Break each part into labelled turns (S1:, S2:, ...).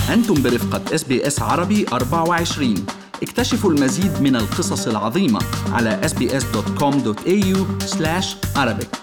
S1: أنتم برفقة SBS عربي 24. اكتشفوا المزيد من القصص العظيمة على sbs.com.au/Arabic.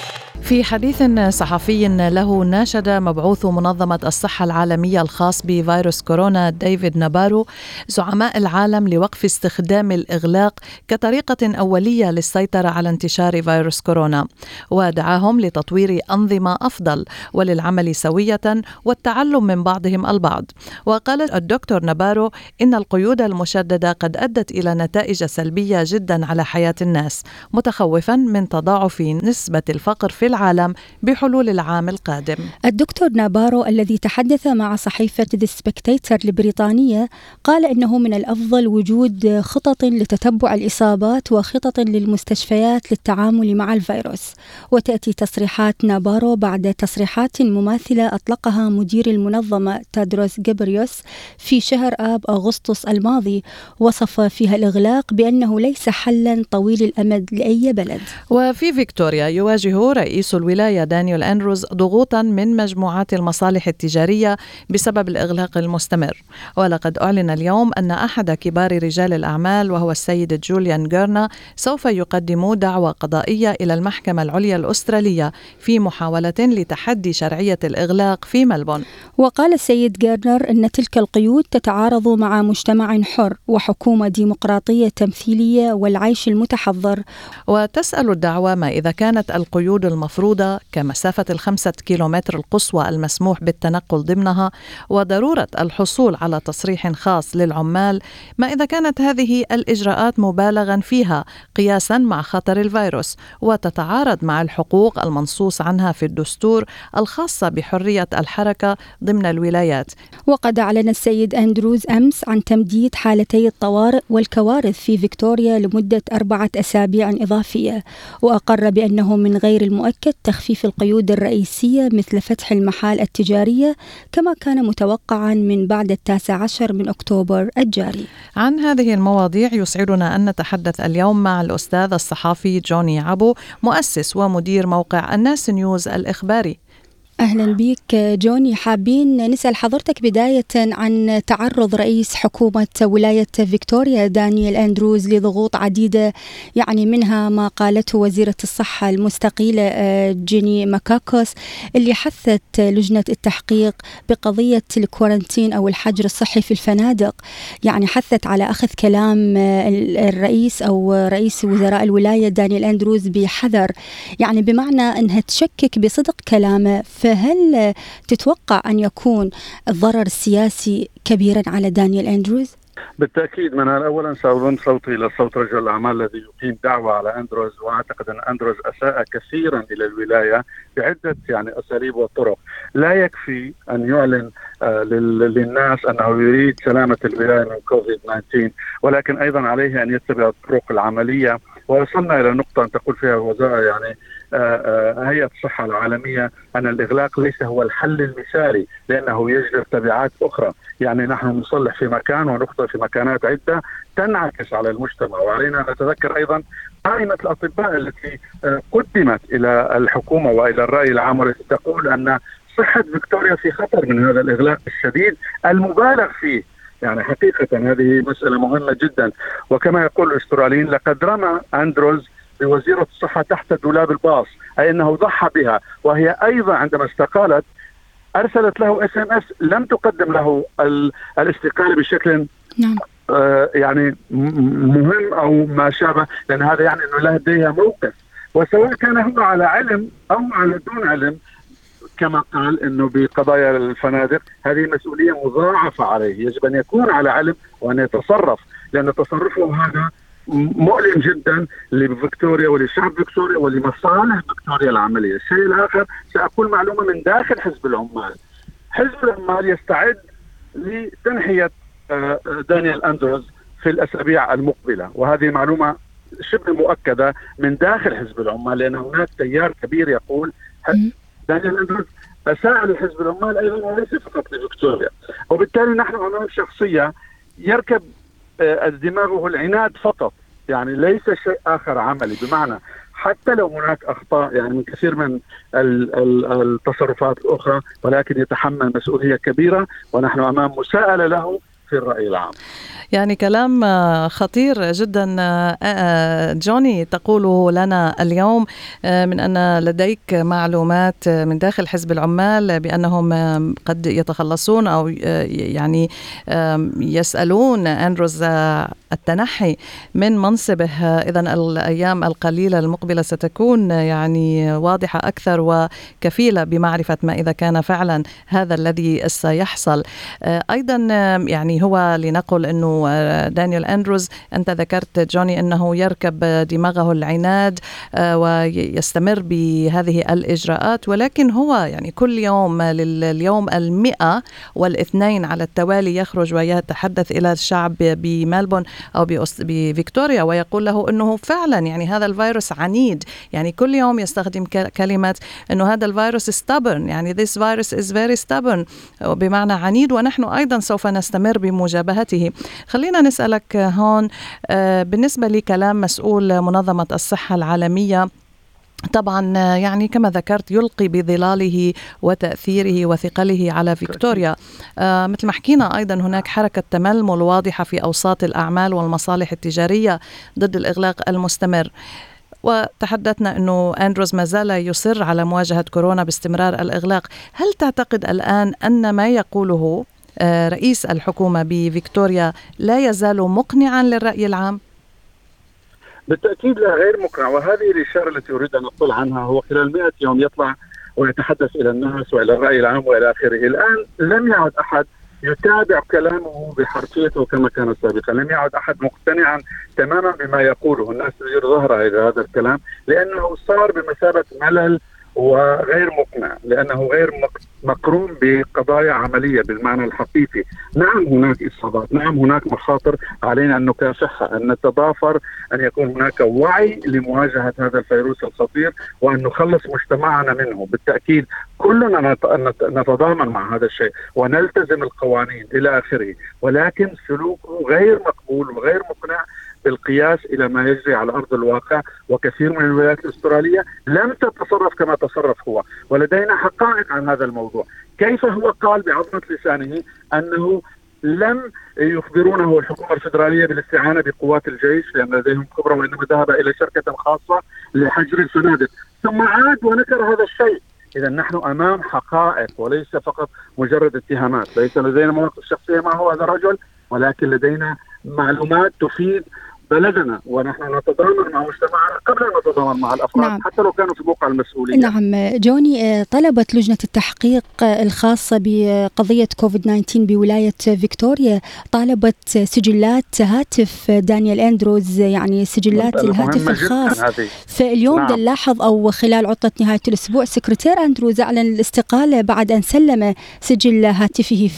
S2: في حديث صحفي له ناشد مبعوث منظمة الصحة العالمية الخاص بفيروس كورونا ديفيد نابارو زعماء العالم لوقف استخدام الإغلاق كطريقة أولية للسيطرة على انتشار فيروس كورونا، ودعاهم لتطوير أنظمة أفضل وللعمل سوية والتعلم من بعضهم البعض. وقال الدكتور نابارو إن القيود المشددة قد أدت إلى نتائج سلبية جدا على حياة الناس، متخوفا من تضاعف نسبة الفقر في العالم بحلول العام القادم.
S3: الدكتور نابارو الذي تحدث مع صحيفة The Spectator البريطانية قال إنه من الأفضل وجود خطط لتتبع الإصابات وخطط للمستشفيات للتعامل مع الفيروس. وتأتي تصريحات نابارو بعد تصريحات مماثلة أطلقها مدير المنظمة تادروس غابريوس في شهر آب أغسطس الماضي، وصف فيها الإغلاق بأنه ليس حلا طويل الأمد لأي بلد.
S2: وفي فيكتوريا يواجه رئيس الولاية دانيال أندروز ضغوطا من مجموعات المصالح التجارية بسبب الإغلاق المستمر. ولقد أعلن اليوم أن أحد كبار رجال الأعمال وهو السيد جوليان غيرنا سوف يقدم دعوى قضائية إلى المحكمة العليا الأسترالية في محاولة لتحدي شرعية الإغلاق في ملبون.
S3: وقال السيد غيرنر أن تلك القيود تتعارض مع مجتمع حر وحكومة ديمقراطية تمثيلية والعيش المتحضر.
S2: وتسأل الدعوى ما إذا كانت القيود المفروضة كمسافة 5 كيلومتر القصوى المسموح بالتنقل ضمنها وضرورة الحصول على تصريح خاص للعمال، ما إذا كانت هذه الإجراءات مبالغا فيها قياسا مع خطر الفيروس وتتعارض مع الحقوق المنصوص عنها في الدستور الخاصة بحرية الحركة ضمن الولايات.
S3: وقد أعلن السيد أندروز أمس عن تمديد حالتي الطوارئ والكوارث في فيكتوريا لمدة 4 أسابيع إضافية، وأقر بأنه من غير المؤكد تخفيف القيود الرئيسية مثل فتح المحال التجارية كما كان متوقعا من بعد 19 من أكتوبر الجاري.
S2: عن هذه المواضيع يسعدنا أن نتحدث اليوم مع الأستاذ الصحفي جوني عبو، مؤسس ومدير موقع الناس نيوز الإخباري.
S3: أهلا بك جوني. حابين نسأل حضرتك بداية عن تعرض رئيس حكومة ولاية فيكتوريا دانيال أندروز لضغوط عديدة، يعني منها ما قالته وزيرة الصحة المستقيلة جيني ماكاكوس اللي حثت لجنة التحقيق بقضية الكورنتين أو الحجر الصحي في الفنادق، يعني حثت على أخذ كلام الرئيس أو رئيس وزراء الولاية دانيال أندروز بحذر، يعني بمعنى أنها تشكك بصدق كلامه. فهل تتوقع أن يكون الضرر السياسي كبيرا على دانيال أندروز؟
S4: بالتأكيد. من أولا سأضم صوتي إلى صوت رجل الأعمال الذي يقيم دعوة على أندروز، وأعتقد أن أندروز أساء كثيرا إلى الولاية بعدة أساليب وطرق. لا يكفي أن يعلن للناس أنه يريد سلامة الولاية من كوفيد-19، ولكن أيضا عليه أن يتبع الطرق العملية. ووصلنا إلى نقطة أن تقول فيها وزارة هيئة الصحة العالمية أن الإغلاق ليس هو الحل المثالي لأنه يجلب تبعات أخرى. يعني نحن نصلح في مكان ونخطئ في مكانات عدة تنعكس على المجتمع. وعلينا أن نتذكر أيضا قائمة الأطباء التي قدمت إلى الحكومة وإلى الرأي العام والتي تقول أن صحة فيكتوريا في خطر من هذا الإغلاق الشديد المبالغ فيه. يعني حقيقة هذه مسألة مهمة جدا. وكما يقول الأستراليين لقد رمى أندروز بوزيرة الصحة تحت دولاب الباص، أي أنه ضحى بها. وهي أيضا عندما استقالت أرسلت له SMS لم تقدم له الاستقالة بشكل يعني مهم أو ما شابه، لأن هذا يعني أنه لديها موقف. وسواء كان هو على علم أو على دون علم، كما قال أنه بقضايا الفنادق هذه مسؤولية مضاعفة عليه، يجب أن يكون على علم وأن يتصرف، لأن تصرفه هذا مؤلم جدا لفيكتوريا ولشعب فيكتوريا ولمصالح فيكتوريا العملية. الشيء الآخر سأقول معلومة من داخل حزب العمال. حزب العمال يستعد لتنحية دانيال أندروز في الأسابيع المقبلة، وهذه معلومة شبه مؤكدة من داخل حزب العمال، لأن هناك تيار كبير يقول دانيال أندروز أساء لحزب العمال أيضا وليس فقط لفيكتوريا. وبالتالي نحن أمام شخصية يركب دماغه العناد فقط، يعني ليس شيء آخر عملي. بمعنى حتى لو هناك أخطاء يعني من كثير من التصرفات الأخرى، ولكن يتحمل مسؤولية كبيرة، ونحن أمام مساءلة له في الرأي العام.
S2: يعني كلام خطير جدا جوني تقوله لنا اليوم، من أن لديك معلومات من داخل حزب العمال بأنهم قد يتخلصون أو يعني يسألون أندروز التنحي من منصبه. إذن الأيام القليلة المقبلة ستكون يعني واضحة أكثر وكفيلة بمعرفة ما إذا كان فعلا هذا الذي سيحصل. أيضا يعني هو لنقل أنه دانيال أندروز، أنت ذكرت جوني أنه يركب دماغه العناد ويستمر بهذه الإجراءات، ولكن هو يعني كل يوم لليوم 102 على التوالي يخرج ويتحدث إلى الشعب بملبون أو بفيكتوريا ويقول له أنه فعلا يعني هذا الفيروس عنيد. يعني كل يوم يستخدم كلمة أنه هذا الفيروس stubborn، يعني this virus is very stubborn، بمعنى عنيد، ونحن أيضا سوف نستمر بمجابهته. خلينا نسألك هون بالنسبة لكلام مسؤول منظمة الصحة العالمية، طبعا يعني كما ذكرت يلقي بظلاله وتأثيره وثقله على فيكتوريا. مثل ما حكينا أيضا هناك حركة تململ واضحة في أوساط الأعمال والمصالح التجارية ضد الإغلاق المستمر، وتحدثنا أنه أندروز ما زال يصر على مواجهة كورونا باستمرار الإغلاق. هل تعتقد الآن أن ما يقوله رئيس الحكومة بفيكتوريا لا يزال مقنعا للرأي العام؟
S4: بالتأكيد لا، غير مقنع، وهذه الإشارة التي أريد أن أقول عنها. هو خلال 100 يوم يطلع ويتحدث إلى الناس وإلى الرأي العام وإلى آخره. الآن لم يعد أحد يتابع كلامه بحرفيته كما كان سابقا، لم يعد أحد مقتنعا تماما بما يقوله. الناس تدير ظهرها إلى هذا الكلام لأنه صار بمثابة ملل وغير مقنع، لأنه غير مقرون بقضايا عملية بالمعنى الحقيقي. نعم هناك إصابات، نعم هناك مخاطر، علينا أن نكافحها، أن نتضافر، أن يكون هناك وعي لمواجهة هذا الفيروس الخطير وأن نخلص مجتمعنا منه. بالتأكيد كلنا نتضامن مع هذا الشيء ونلتزم القوانين إلى آخره، ولكن سلوكه غير مقبول وغير مقنع بالقياس إلى ما يجري على أرض الواقع. وكثير من الولايات الأسترالية لم تتصرف كما تصرف هو، ولدينا حقائق عن هذا الموضوع. كيف هو قال بعظمة لسانه أنه لم يخبرونه الحكومة الفيدرالية بالاستعانة بقوات الجيش لأن لديهم خبرة، وإنما ذهب إلى شركة خاصة لحجر الفنادق، ثم عاد ونكر هذا الشيء. إذا نحن أمام حقائق وليس فقط مجرد اتهامات. ليس لدينا مواقف شخصية مع هذا الرجل، ولكن لدينا معلومات تفيد بلدنا، ونحن نتضامن مع مجتمعنا قبل أن نتضامن مع الأفراد. نعم. حتى لو كانوا في موقع المسؤولية.
S3: نعم جوني، طلبت لجنة التحقيق الخاصة بقضية كوفيد-19 بولاية فيكتوريا طالبت سجلات هاتف دانيال أندروز، يعني سجلات الهاتف الخاص. فاليوم نعم. نلاحظ أو خلال عطلة نهاية الأسبوع سكرتير أندروز أعلن الاستقالة بعد أن سلم سجل هاتفه.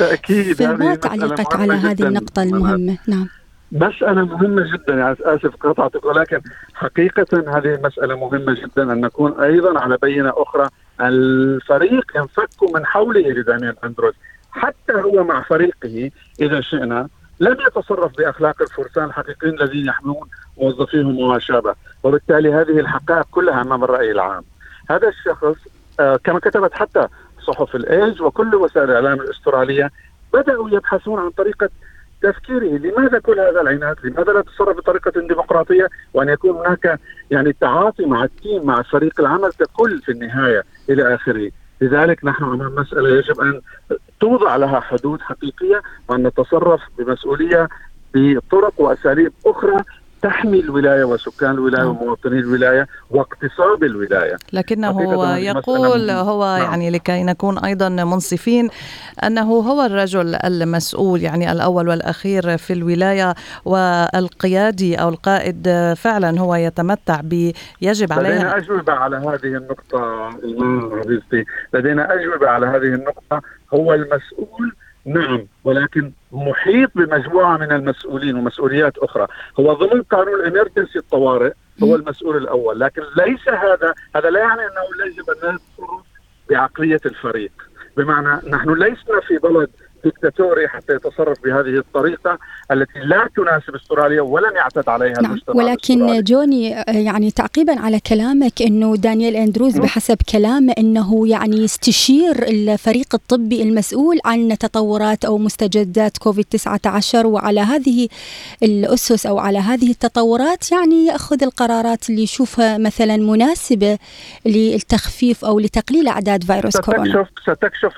S3: فما تعليقك على هذه النقطة المهمة؟ نعم
S4: مسألة مهمة جدا، يعني آسف قطعتك، ولكن حقيقة هذه مسألة مهمة جدا أن نكون أيضا على بينة أخرى. الفريق ينفك من حوله لدانيال أندروز، حتى هو مع فريقه إذا شئنا لم يتصرف بأخلاق الفرسان الحقيقيين الذين يحملون موظفيهم وما شابه، وبالتالي هذه الحقائق كلها أمام الرأي العام. هذا الشخص كما كتبت حتى صحف الإيج وكل وسائل الإعلام الأسترالية بدأوا يبحثون عن طريقة تفكيره. لماذا كل هذا العناد؟ لماذا لا تتصرف بطريقة ديمقراطية وأن يكون هناك يعني تعاطي مع التيم مع فريق العمل ككل في النهاية إلى آخره؟ لذلك نحن أمام مسألة يجب أن توضع لها حدود حقيقية وأن نتصرف بمسؤولية بطرق وأساليب أخرى تحمي الولاية وسكان الولاية ومواطني الولاية واقتصاد الولاية.
S2: لكنه يقول هو يعني لكي نكون أيضا منصفين أنه هو الرجل المسؤول، يعني الأول والأخير في الولاية، والقيادي أو القائد فعلا هو يتمتع يجب عليها.
S4: لدينا أجوبة على هذه النقطة عزيزتي، لدينا أجوبة على هذه النقطة. هو المسؤول نعم، ولكن محيط بمجموعة من المسؤولين ومسؤوليات أخرى. هو ضمن قانون الإمرجنسي الطوارئ هو المسؤول الأول، لكن ليس هذا لا يعني أنه يجب أن نتصرف بعقلية الفريق. بمعنى نحن لسنا في بلد ديكتاتوري حتى يتصرف بهذه الطريقة التي لا تناسب استراليا ولم يعتد عليها المجتمع
S3: ولكن
S4: الاسترالي.
S3: جوني، يعني تعقيبا على كلامك أنه دانيال أندروز بحسب كلامه أنه يعني يستشير الفريق الطبي المسؤول عن تطورات أو مستجدات كوفيد-19، وعلى هذه الأسس أو على هذه التطورات يعني يأخذ القرارات اللي يشوفها مثلا مناسبة للتخفيف أو لتقليل أعداد فيروس كورونا.
S4: ستكشف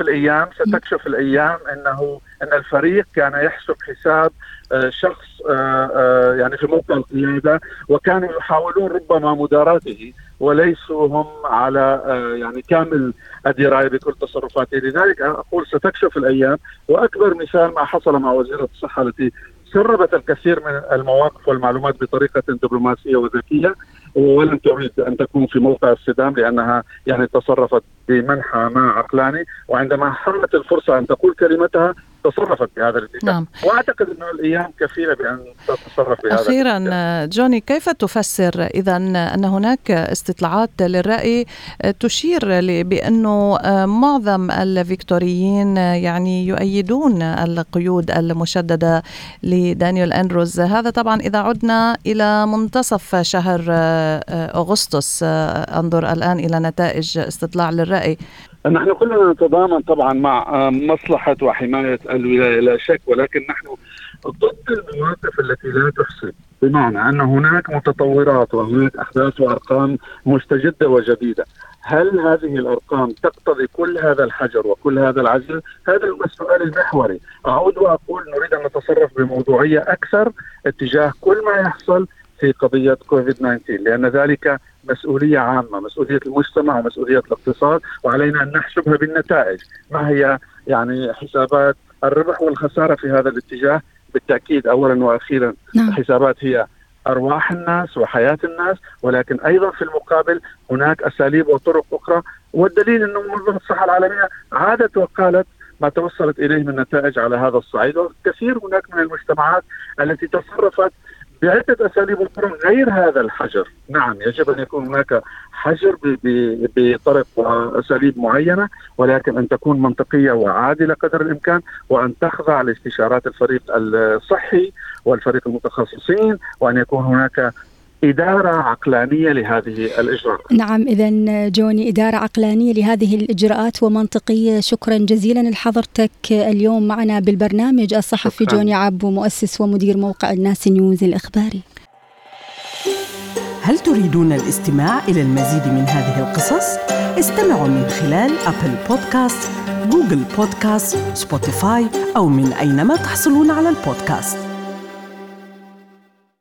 S4: الأيام أن الفريق كان يحسب حساب شخص يعني في موقع القيادة، وكانوا يحاولون ربما مداراته وليسوا هم على يعني كامل الدراية بكل تصرفاته. لذلك أقول ستكشف الأيام. وأكبر مثال ما حصل مع وزيرة الصحة التي سربت الكثير من المواقف والمعلومات بطريقة دبلوماسية وذكية، ولم تريد أن تكون في موقع الصدام لأنها يعني تصرفت بمنحى ما عقلاني، وعندما حرمت الفرصة أن تقول كلمتها تصرفت بهذا الاتجاه.
S2: نعم.
S4: وأعتقد أن الأيام كفيلة بأن تتصرف بهذا
S2: أخيرا
S4: الاتجاه.
S2: جوني، كيف تفسر إذن أن هناك استطلاعات للرأي تشير بأنه معظم الفيكتوريين يعني يؤيدون القيود المشددة لدانيال أندروز؟ هذا طبعا إذا عدنا إلى منتصف شهر أغسطس. أنظر الآن إلى نتائج استطلاع للرأي.
S4: نحن كلنا نتضامن طبعا مع مصلحة وحماية الولاية لا شك، ولكن نحن ضد المواقف التي لا تحسب، بمعنى أن هناك متطورات وهناك أحداث وأرقام مستجدة وجديدة. هل هذه الأرقام تقتضي كل هذا الحجر وكل هذا العجل؟ هذا السؤال المحوري. أعود وأقول نريد أن نتصرف بموضوعية أكثر اتجاه كل ما يحصل في قضية كوفيد-19، لأن ذلك مسؤولية عامة، مسؤولية المجتمع ومسؤولية الاقتصاد، وعلينا أن نحسبها بالنتائج. ما هي يعني حسابات الربح والخسارة في هذا الاتجاه؟ بالتأكيد أولا وأخيرا حسابات هي أرواح الناس وحياة الناس، ولكن أيضا في المقابل هناك أساليب وطرق أخرى. والدليل أن منظمة الصحة العالمية عادت وقالت ما توصلت إليه من نتائج على هذا الصعيد. وكثير هناك من المجتمعات التي تصرفت بعدة أساليب وطرق غير هذا الحجر. نعم، يجب أن يكون هناك حجر بطرق وأساليب معينة، ولكن أن تكون منطقية وعادلة قدر الإمكان، وأن تخضع لاستشارات الفريق الصحي والفريق المتخصصين، وأن يكون هناك إدارة عقلانية لهذه الإجراءات.
S3: نعم، إذن جوني، إدارة عقلانية لهذه الإجراءات ومنطقية. شكرا جزيلا لحضرتك اليوم معنا بالبرنامج الصحفي. شكرا. جوني عبو، مؤسس ومدير موقع الناس نيوز الإخباري.
S5: هل تريدون الاستماع إلى المزيد من هذه القصص؟ استمعوا من خلال أبل بودكاست، جوجل بودكاست، سبوتيفاي، أو من أينما تحصلون على البودكاست.